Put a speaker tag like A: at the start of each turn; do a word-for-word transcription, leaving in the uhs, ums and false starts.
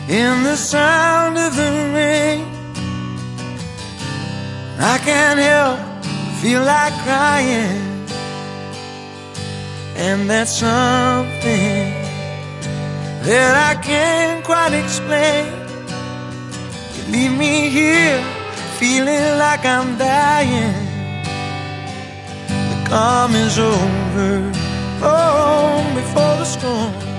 A: in the sound of the rain. I can't help but feel like crying, and that's something that I can't quite explain. You leave me here feeling like I'm dying. The calm is over, oh, before the storm.